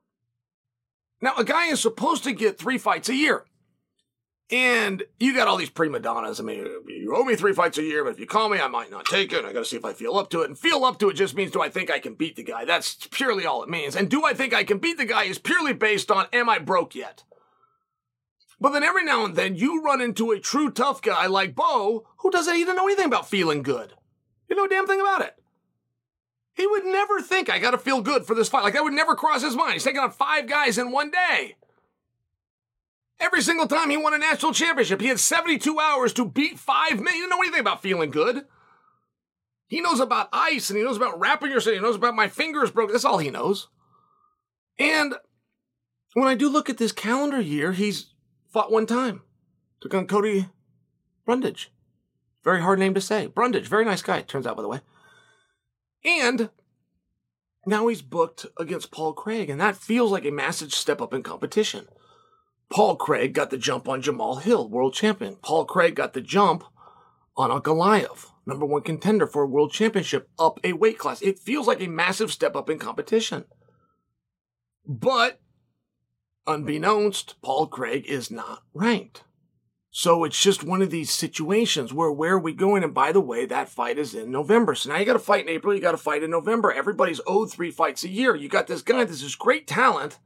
Now, a guy is supposed to get three fights a year. And you got all these prima donnas. I mean, you owe me three fights a year, but if you call me, I might not take it. I got to see if I feel up to it. And feel up to it just means, do I think I can beat the guy? That's purely all it means. And do I think I can beat the guy is purely based on, am I broke yet? But then every now and then you run into a true tough guy like Bo, who doesn't even know anything about feeling good. You know a damn thing about it. He would never think, I got to feel good for this fight. Like, that would never cross his mind. He's taking on five guys in one day. Every single time he won a national championship, he had seventy-two hours to beat five men. He didn't know anything about feeling good. He knows about ice, and he knows about wrapping yourself. He knows about my fingers broken. That's all he knows. And when I do look at this calendar year, he's fought one time. Took on Cody Brundage. Very hard name to say. Brundage, very nice guy, turns out, by the way. And now he's booked against Paul Craig, and that feels like a massive step up in competition. Paul Craig got the jump on Jamal Hill, world champion. Paul Craig got the jump on Ankalaev, number one contender for a world championship, up a weight class. It feels like a massive step up in competition. But, unbeknownst, Paul Craig is not ranked. So it's just one of these situations where where are we going? And by the way, that fight is in November. So now you got to fight in April. You got to fight in November. Everybody's owed three fights a year. You got this guy. This is great talent.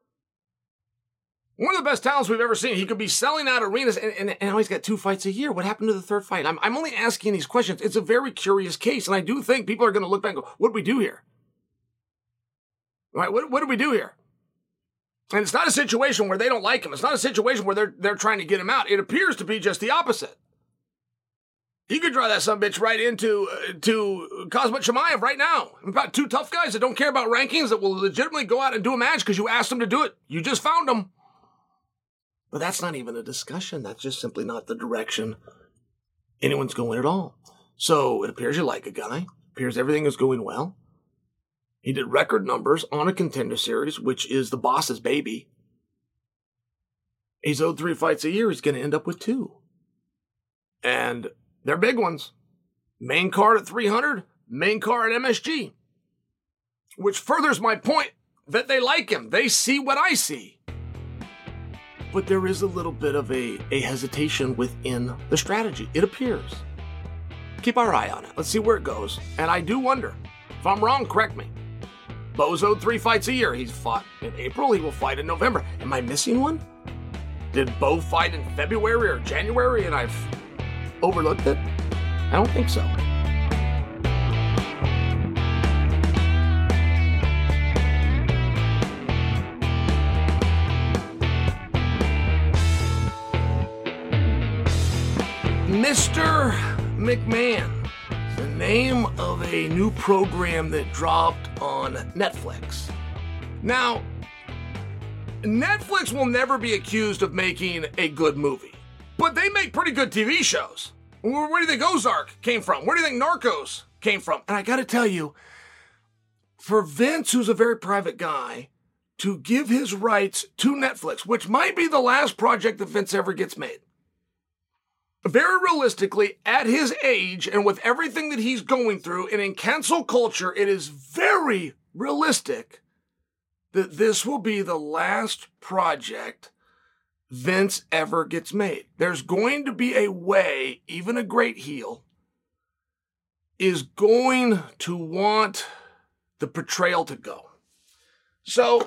One of the best talents we've ever seen. He could be selling out arenas, and, and, and now he's got two fights a year. What happened to the third fight? I'm, I'm only asking these questions. It's a very curious case, and I do think people are going to look back and go, what do we do here? All right, what, what do we do here? And it's not a situation where they don't like him. It's not a situation where they're they're trying to get him out. It appears to be just the opposite. You could draw that sumbitch right into uh, to Khamzat Chimaev right now. About two tough guys that don't care about rankings that will legitimately go out and do a match because you asked them to do it. You just found them. But that's not even a discussion. That's just simply not the direction anyone's going at all. So it appears you like a guy. It appears everything is going well. He did record numbers on a Contender Series, which is the boss's baby. He's owed three fights a year. He's going to end up with two. And they're big ones. Main card at three hundred, main card at M S G. Which furthers my point that they like him. They see what I see. But there is a little bit of a, a hesitation within the strategy, it appears. Keep our eye on it. Let's see where it goes. And I do wonder, if I'm wrong, correct me. Bo's owed three fights a year. He's fought in April. He will fight in November. Am I missing one? Did Bo fight in February or January and I've overlooked it? I don't think so. Mister McMahon. The name of a new program that dropped on Netflix. Now, Netflix will never be accused of making a good movie, but they make pretty good T V shows. Where, where do you think Ozark came from? Where do you think Narcos came from? And I gotta tell you, for Vince, who's a very private guy, to give his rights to Netflix, which might be the last project that Vince ever gets made, very realistically, at his age and with everything that he's going through and in cancel culture, it is very realistic that this will be the last project Vince ever gets made. There's going to be a way, even a great heel is going to want the portrayal to go. So,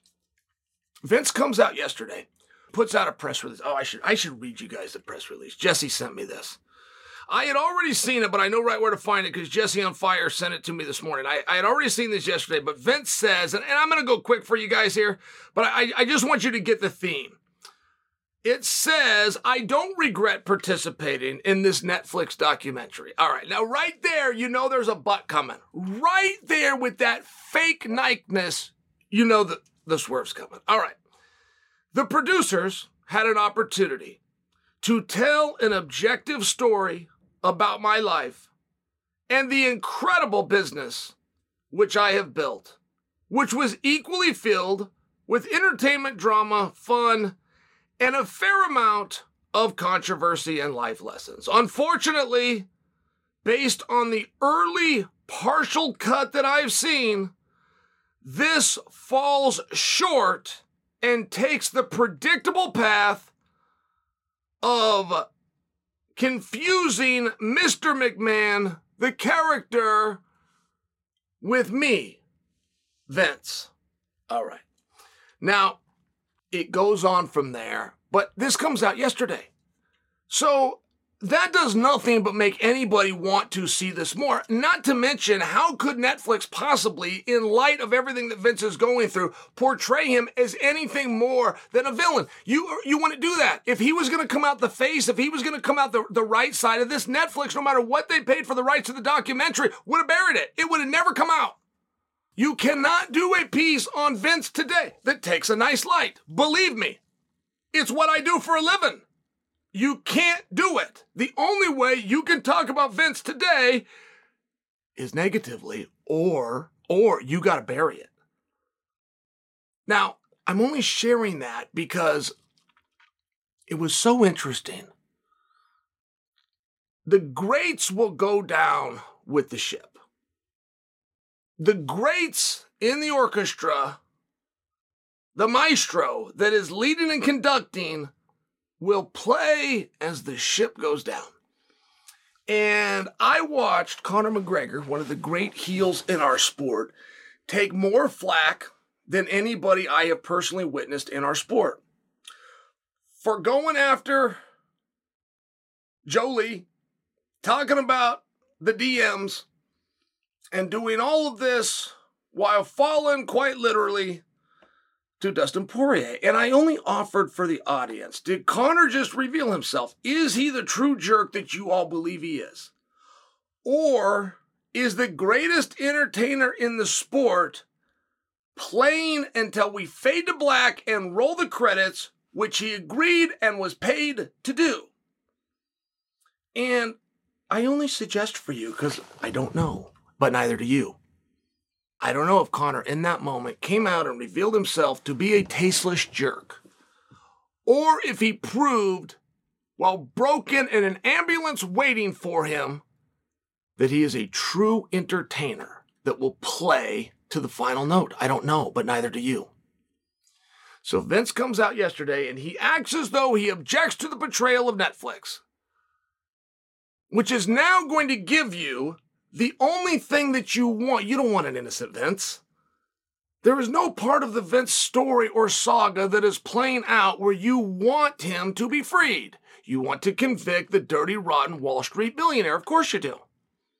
Vince comes out yesterday, puts out a press release. Oh, I should I should read you guys the press release. Jesse sent me this. I had already seen it, but I know right where to find it because Jesse on Fire sent it to me this morning. I, I had already seen this yesterday, but Vince says, and, and I'm going to go quick for you guys here, but I, I just want you to get the theme. It says, I don't regret participating in this Netflix documentary. All right, now right there, you know there's a butt coming. Right there with that fake niceness, you know the, the swerve's coming. All right. The producers had an opportunity to tell an objective story about my life and the incredible business which I have built, which was equally filled with entertainment, drama, fun, and a fair amount of controversy and life lessons. Unfortunately, based on the early partial cut that I've seen, this falls short and takes the predictable path of confusing Mister McMahon, the character, with me, Vince. All right. Now, it goes on from there, but this comes out yesterday. So that does nothing but make anybody want to see this more. Not to mention, how could Netflix possibly, in light of everything that Vince is going through, portray him as anything more than a villain? You you want to do that. If he was going to come out the face, if he was going to come out the, the right side of this, Netflix, no matter what they paid for the rights to the documentary, would have buried it. It would have never come out. You cannot do a piece on Vince today that takes a nice light. Believe me, it's what I do for a living. You can't do it. The only way you can talk about Vince today is negatively, or, or you got to bury it. Now, I'm only sharing that because it was so interesting. The greats will go down with the ship. The greats in the orchestra, the maestro that is leading and conducting will play as the ship goes down. And I watched Conor McGregor, one of the great heels in our sport, take more flack than anybody I have personally witnessed in our sport. For going after Jolie, talking about the D Ms, and doing all of this while falling quite literally to Dustin Poirier. And I only offered for the audience. Did Conor just reveal himself? Is he the true jerk that you all believe he is? Or is the greatest entertainer in the sport playing until we fade to black and roll the credits, which he agreed and was paid to do? And I only suggest for you because I don't know, but neither do you. I don't know if Conor in that moment came out and revealed himself to be a tasteless jerk, or if he proved, while broken in an ambulance waiting for him, that he is a true entertainer that will play to the final note. I don't know, but neither do you. So Vince comes out yesterday and he acts as though he objects to the portrayal of Netflix, which is now going to give you the only thing that you want. You don't want an innocent Vince. There is no part of the Vince story or saga that is playing out where you want him to be freed. You want to convict the dirty, rotten Wall Street billionaire. Of course you do.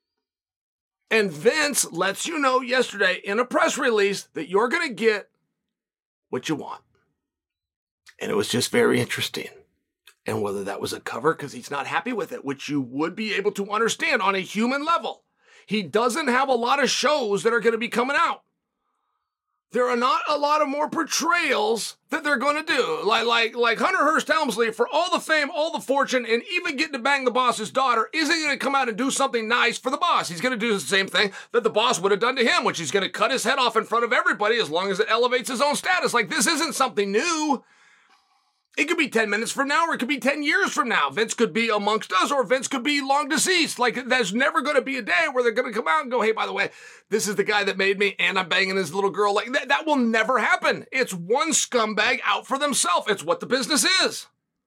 And Vince lets you know yesterday in a press release that you're going to get what you want. And it was just very interesting. And whether that was a cover because he's not happy with it, which you would be able to understand on a human level. He doesn't have a lot of shows that are going to be coming out. There are not a lot of more portrayals that they're going to do. Like, like, like Hunter Hearst Helmsley, for all the fame, all the fortune, and even getting to bang the boss's daughter, isn't going to come out and do something nice for the boss. He's going to do the same thing that the boss would have done to him, which he's going to cut his head off in front of everybody as long as it elevates his own status. Like, this isn't something new. It could be ten minutes from now, or it could be ten years from now. Vince could be amongst us, or Vince could be long deceased. Like, there's never going to be a day where they're going to come out and go, hey, by the way, this is the guy that made me, and I'm banging his little girl. Like, that, that will never happen. It's one scumbag out for themselves. It's what the business is.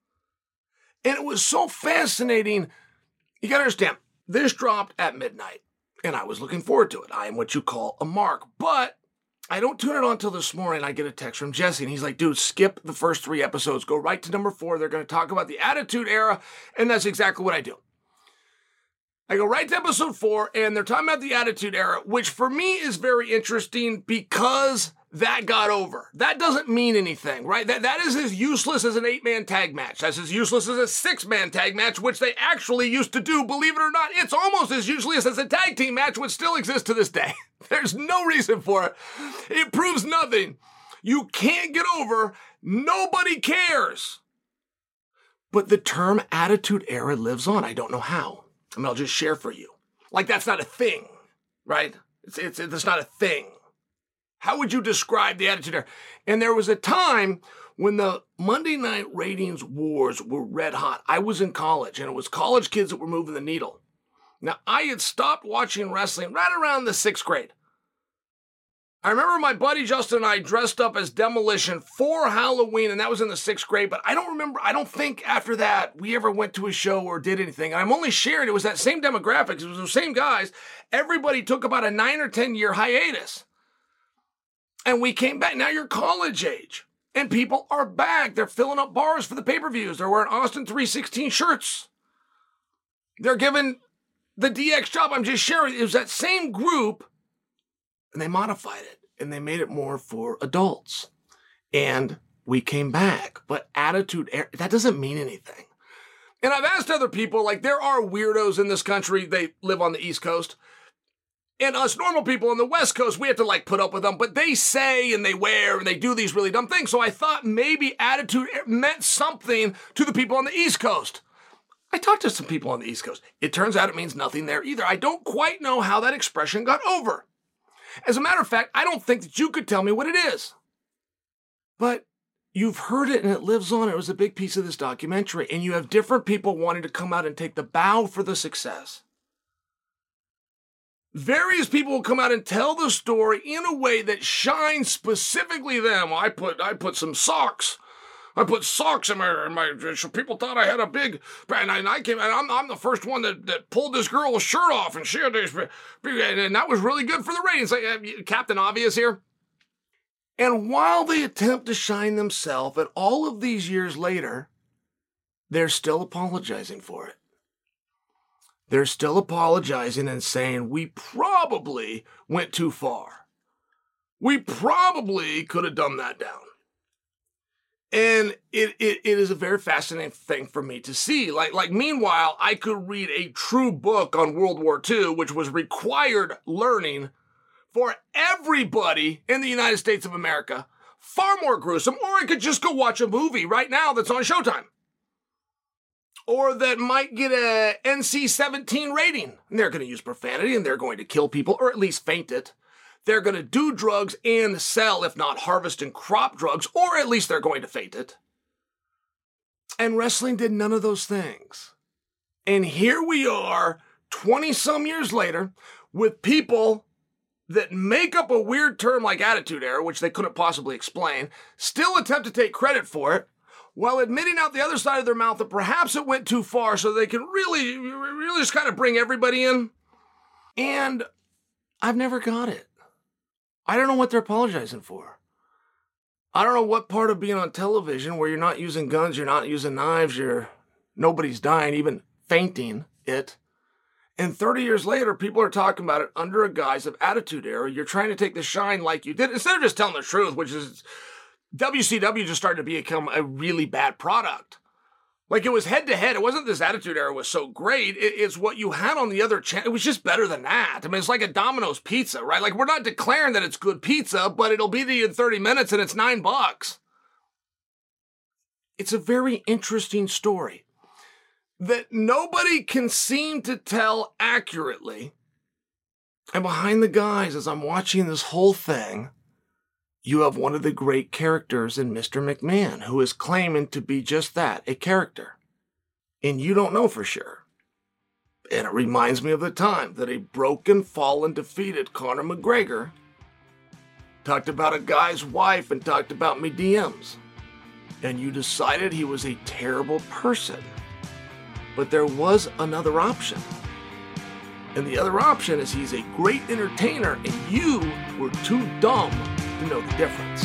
And it was so fascinating. You got to understand, this dropped at midnight, and I was looking forward to it. I am what you call a mark, but I don't tune it on until this morning. I get a text from Jesse, and he's like, dude, skip the first three episodes. Go right to number four. They're going to talk about the Attitude Era, and that's exactly what I do. I go right to episode four, and they're talking about the Attitude Era, which for me is very interesting because that got over. That doesn't mean anything, right? That, that is as useless as an eight-man tag match. That's as useless as a six-man tag match, which they actually used to do, believe it or not. It's almost as useless as a tag team match, which still exists to this day. There's no reason for it. It proves nothing. You can't get over. Nobody cares. But the term Attitude Era lives on. I don't know how. I mean, I'll just share for you. Like, that's not a thing, right? It's, it's, it's not a thing. How would you describe the Attitude Era? And there was a time when the Monday night ratings wars were red hot. I was in college, and it was college kids that were moving the needle. Now, I had stopped watching wrestling right around the sixth grade. I remember my buddy Justin and I dressed up as Demolition for Halloween, and that was in the sixth grade, but I don't remember, I don't think after that we ever went to a show or did anything. And I'm only sharing, it was that same demographics, it was the same guys. Everybody took about a nine or ten year hiatus. And we came back. Now you're college age. And people are back. They're filling up bars for the pay-per-views. They're wearing Austin three sixteen shirts. They're giving the D X job. I'm just sharing. It was that same group. And they modified it. And they made it more for adults. And we came back. But Attitude Era, that doesn't mean anything. And I've asked other people, like, there are weirdos in this country. They live on the East Coast. And us normal people on the West Coast, we have to like put up with them, but they say and they wear and they do these really dumb things. So I thought maybe Attitude meant something to the people on the East Coast. I talked to some people on the East Coast. It turns out it means nothing there either. I don't quite know how that expression got over. As a matter of fact, I don't think that you could tell me what it is. But you've heard it and it lives on. It was a big piece of this documentary. And you have different people wanting to come out and take the bow for the success. Various people will come out and tell the story in a way that shines specifically them. I put I put some socks I put socks in my, in my so people thought I had a big, and I, and I came, and I'm, I'm the first one that, that pulled this girl's shirt off, and she had this, and that was really good for the ratings. Like, uh, Captain Obvious here. And while they attempt to shine themselves, and all of these years later, they're still apologizing for it. They're still apologizing and saying, we probably went too far. We probably could have dumbed that down. And it, it, it is a very fascinating thing for me to see. Like, like, meanwhile, I could read a true book on World War Two, which was required learning for everybody in the United States of America. Far more gruesome. Or I could just go watch a movie right now that's on Showtime. Or that might get a N C seventeen rating. And they're going to use profanity and they're going to kill people, or at least faint it. They're going to do drugs and sell, if not harvest and crop drugs, or at least they're going to faint it. And wrestling did none of those things. And here we are, twenty-some years later, with people that make up a weird term like Attitude Era, which they couldn't possibly explain, still attempt to take credit for it, while admitting out the other side of their mouth that perhaps it went too far so they can really, really just kind of bring everybody in. And I've never got it. I don't know what they're apologizing for. I don't know what part of being on television where you're not using guns, you're not using knives, you're nobody's dying, even fainting it. And thirty years later, people are talking about it under a guise of Attitude Era. You're trying to take the shine like you did, instead of just telling the truth, which is W C W just started to become a really bad product. Like, it was head to head. It wasn't this Attitude Era was so great. It, it's what you had on the other channel. It was just better than that. I mean, it's like a Domino's pizza, right? Like, we're not declaring that it's good pizza, but it'll be to you in thirty minutes and it's nine bucks. It's a very interesting story that nobody can seem to tell accurately. And behind the guys, as I'm watching this whole thing, you have one of the great characters in Mister McMahon, who is claiming to be just that, a character. And you don't know for sure. And it reminds me of the time that a broken, fallen, defeated Conor McGregor talked about a guy's wife and talked about me D Ms. And you decided he was a terrible person. But there was another option. And the other option is he's a great entertainer, and you were too dumb to know the difference.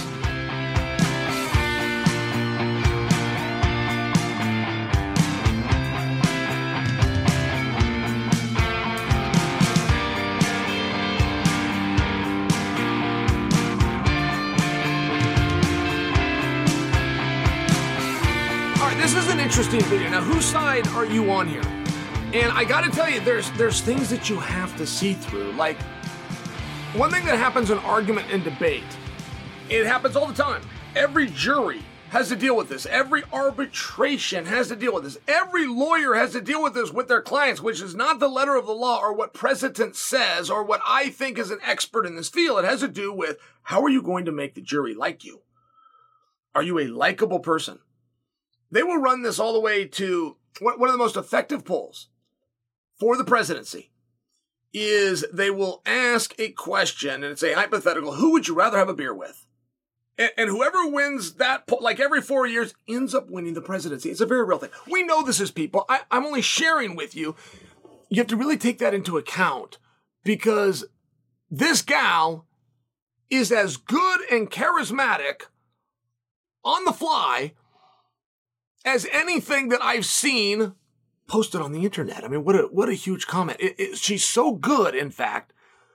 All right, this is an interesting video. Now, whose side are you on here? And I got to tell you, there's there's things that you have to see through. Like, one thing that happens in argument and debate, it happens all the time. Every jury has to deal with this. Every arbitration has to deal with this. Every lawyer has to deal with this with their clients, which is not the letter of the law or what precedent says or what I think is an expert in this field. It has to do with, how are you going to make the jury like you? Are you a likable person? They will run this all the way to one of the most effective polls for the presidency is they will ask a question, and it's a hypothetical, who would you rather have a beer with? And, and whoever wins that poll, like every four years, ends up winning the presidency. It's a very real thing. We know this is people. I, I'm only sharing with you. You have to really take that into account, because this gal is as good and charismatic on the fly as anything that I've seen posted on the internet. I mean, what a what a huge comment. It, it, she's so good, in fact.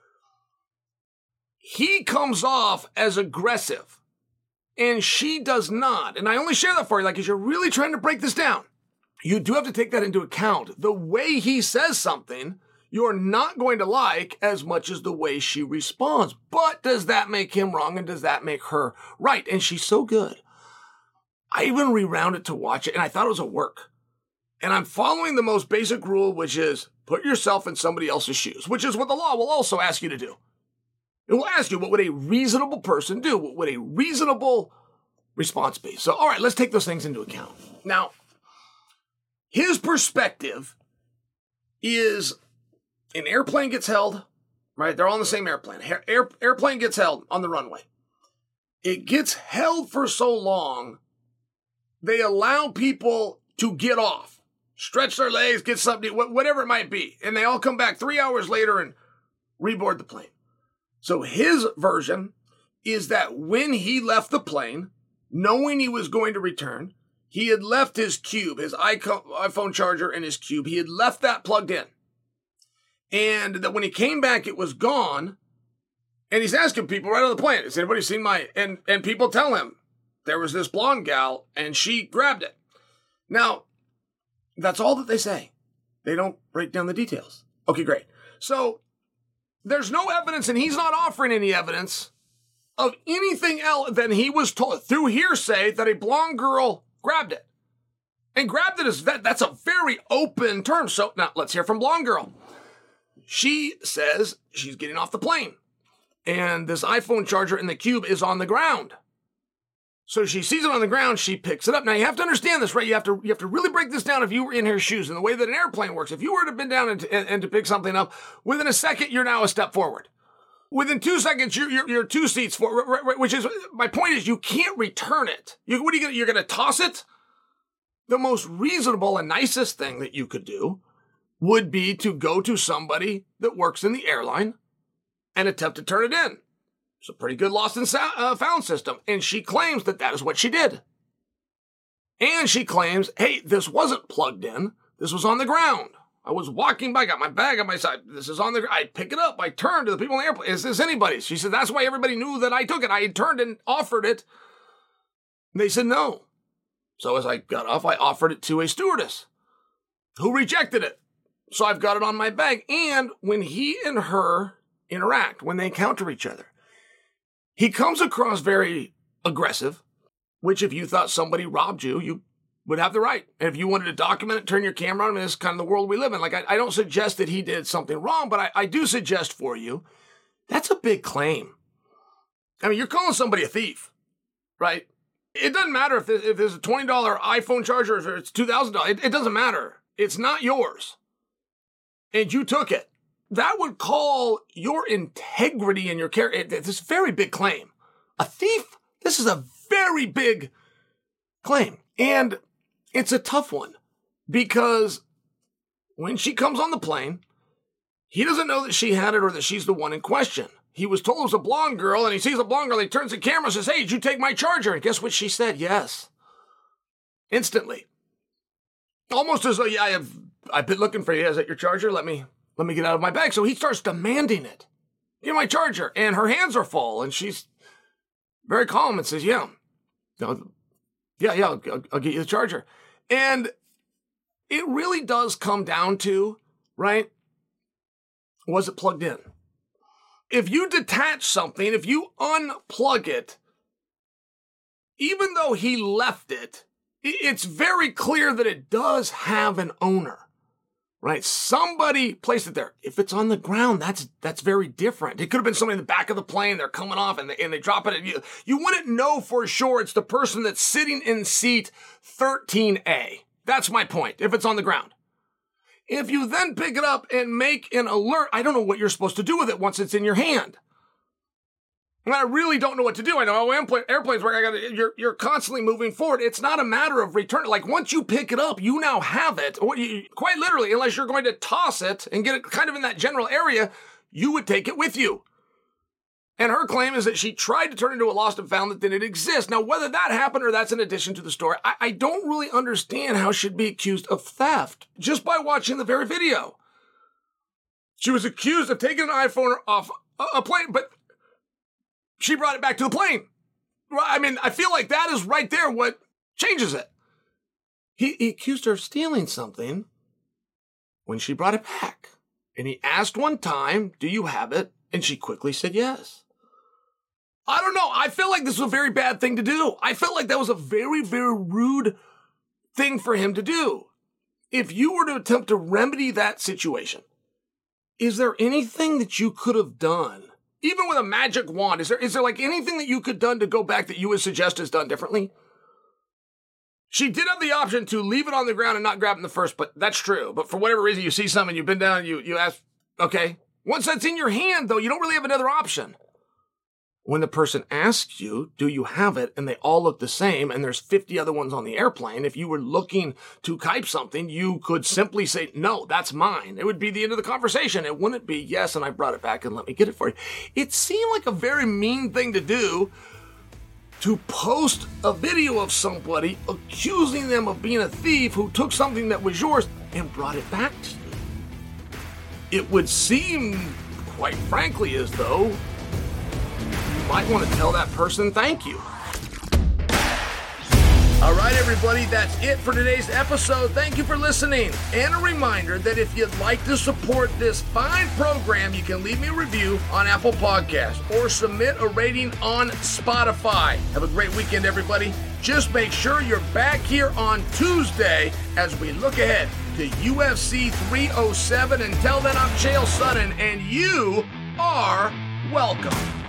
He comes off as aggressive, and she does not. And I only share that for you, like, because you're really trying to break this down. You do have to take that into account. The way he says something, you're not going to like as much as the way she responds. But does that make him wrong, and does that make her right? And she's so good. I even rewound to watch it, and I thought it was a work. And I'm following the most basic rule, which is put yourself in somebody else's shoes, which is what the law will also ask you to do. It will ask you, what would a reasonable person do? What would a reasonable response be? So, all right, let's take those things into account. Now, his perspective is an airplane gets held, right? They're all on the same airplane. Air, air, airplane gets held on the runway. It gets held for so long they allow people to get off, stretch their legs, get something, whatever it might be. And they all come back three hours later and reboard the plane. So his version is that when he left the plane, knowing he was going to return, he had left his cube, his iPhone charger and his cube. He had left that plugged in. And that when he came back, it was gone. And he's asking people right on the plane, has anybody seen my, and, and people tell him there was this blonde gal and she grabbed it. Now, that's all that they say. They don't break down the details. Okay, great. So there's no evidence, and he's not offering any evidence of anything else than he was told through hearsay that a blonde girl grabbed it. And grabbed it is that that's a very open term. So now let's hear from blonde girl. She says she's getting off the plane and this iPhone charger in the cube is on the ground. So she sees it on the ground, she picks it up. Now you have to understand this, right? You have to you have to really break this down if you were in her shoes and the way that an airplane works. If you were to bend down and, and, and to pick something up, within a second, you're now a step forward. Within two seconds, you're, you're, you're two seats forward, which is, my point is you can't return it. You, what are you gonna, you're going to toss it? The most reasonable and nicest thing that you could do would be to go to somebody that works in the airline and attempt to turn it in. It's a pretty good lost and uh, found system. And she claims that that is what she did. And she claims, hey, this wasn't plugged in. This was on the ground. I was walking by, got my bag on my side. This is on the ground. I pick it up. I turn to the people in the airplane. Is this anybody's? She said, that's why everybody knew that I took it. I had turned and offered it. And they said no. So as I got off, I offered it to a stewardess who rejected it. So I've got it on my bag. And when he and her interact, when they encounter each other, he comes across very aggressive, which if you thought somebody robbed you, you would have the right. And if you wanted to document it, turn your camera on, I mean, this is kind of the world we live in. Like, I, I don't suggest that he did something wrong, but I, I do suggest for you, that's a big claim. I mean, you're calling somebody a thief, right? It doesn't matter if, if there's a twenty dollars iPhone charger or if it's two thousand dollars. It, it doesn't matter. It's not yours. And you took it. That would call your integrity and your character. This is a very big claim. A thief? This is a very big claim. And it's a tough one because when she comes on the plane, he doesn't know that she had it or that she's the one in question. He was told it was a blonde girl, and he sees a blonde girl. He turns the camera and says, hey, did you take my charger? And guess what she said? Yes. Instantly. Almost as though, yeah, I have, I've been looking for you. Is that your charger? Let me, let me get out of my bag. So he starts demanding it. Give my charger. And her hands are full, and she's very calm and says, yeah, no, yeah, yeah, I'll, I'll get you the charger. And it really does come down to, right, was it plugged in? If you detach something, if you unplug it, even though he left it, it's very clear that it does have an owner, right? Somebody placed it there. If it's on the ground, that's that's very different. It could have been somebody in the back of the plane. They're coming off and they, and they drop it. You, you wouldn't know for sure it's the person that's sitting in seat thirteen A. That's my point, if it's on the ground. If you then pick it up and make an alert, I don't know what you're supposed to do with it once it's in your hand. And I really don't know what to do. I know how airplanes work. I got you're you're constantly moving forward. It's not a matter of return. Like once you pick it up, you now have it. Quite literally, unless you're going to toss it and get it kind of in that general area, you would take it with you. And her claim is that she tried to turn it into a lost and found that didn't exist. Now, whether that happened or that's an addition to the story, I, I don't really understand how she'd be accused of theft just by watching the very video. She was accused of taking an iPhone off a, a plane, but she brought it back to the plane. I mean, I feel like that is right there what changes it. He, he accused her of stealing something when she brought it back. And he asked one time, do you have it? And she quickly said yes. I don't know. I feel like this was a very bad thing to do. I felt like that was a very, very rude thing for him to do. If you were to attempt to remedy that situation, is there anything that you could have done? Even with a magic wand, is there is there like anything that you could have done to go back that you would suggest is done differently? She did have the option to leave it on the ground and not grab it in the first, but that's true. But for whatever reason, you see something, you've been down, you you ask, okay. Once that's in your hand, though, you don't really have another option. when the person asks you, do you have it? And they all look the same and there's fifty other ones on the airplane. If you were looking to type something, you could simply say, no, that's mine. It would be the end of the conversation. It wouldn't be, yes, and I brought it back and let me get it for you. It seemed like a very mean thing to do, to post a video of somebody accusing them of being a thief who took something that was yours and brought it back to you. It would seem, quite frankly, as though you might want to tell that person thank you. All right, everybody, that's it for today's episode. Thank you for listening. And a reminder that if you'd like to support this fine program, you can leave me a review on Apple Podcasts or submit a rating on Spotify. Have a great weekend, everybody. Just make sure you're back here on Tuesday as we look ahead to U F C three oh seven. Until then, I'm Chael Sonnen, and you are welcome.